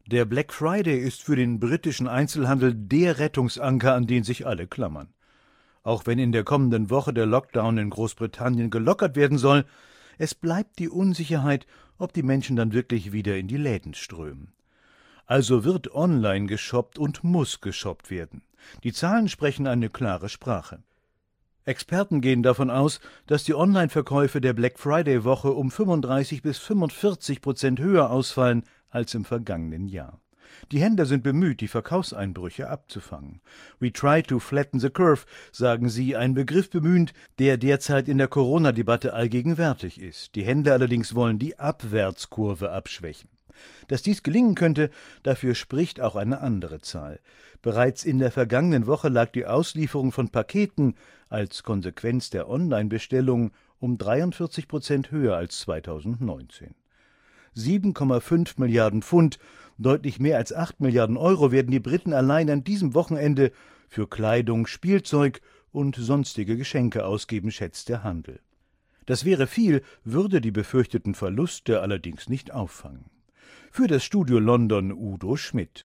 Der Black Friday ist für den britischen Einzelhandel der Rettungsanker, an den sich alle klammern. Auch wenn in der kommenden Woche der Lockdown in Großbritannien gelockert werden soll, es bleibt die Unsicherheit, ob die Menschen dann wirklich wieder in die Läden strömen. Also wird online geshoppt und muss geshoppt werden. Die Zahlen sprechen eine klare Sprache. Experten gehen davon aus, dass die Online-Verkäufe der Black-Friday-Woche um 35–45% höher ausfallen als im vergangenen Jahr. Die Händler sind bemüht, die Verkaufseinbrüche abzufangen. We try to flatten the curve, sagen sie, ein Begriff bemühend, der derzeit in der Corona-Debatte allgegenwärtig ist. Die Händler allerdings wollen die Abwärtskurve abschwächen. Dass dies gelingen könnte, dafür spricht auch eine andere Zahl. Bereits in der vergangenen Woche lag die Auslieferung von Paketen als Konsequenz der Online-Bestellung um 43% höher als 2019. 7,5 Milliarden Pfund, deutlich mehr als 8 Milliarden Euro werden die Briten allein an diesem Wochenende für Kleidung, Spielzeug und sonstige Geschenke ausgeben, schätzt der Handel. Das wäre viel, würde die befürchteten Verluste allerdings nicht auffangen. Für das Studio London Udo Schmidt.